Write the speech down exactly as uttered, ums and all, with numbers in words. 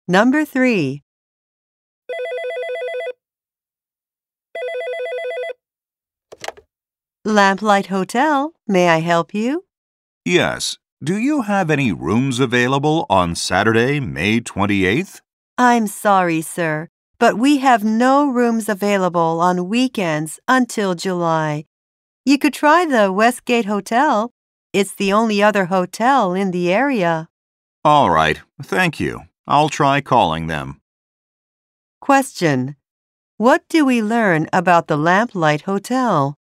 Number three. Lamplight Hotel, may I help you? Yes. Do you have any rooms available on Saturday, May twenty-eighth? I'm sorry, sir, but we have no rooms available on weekends until July. You could try the Westgate Hotel. It's the only other hotel in the area. All right. Thank you. I'll try calling them. Question. What do we learn about the Lamplight Hotel?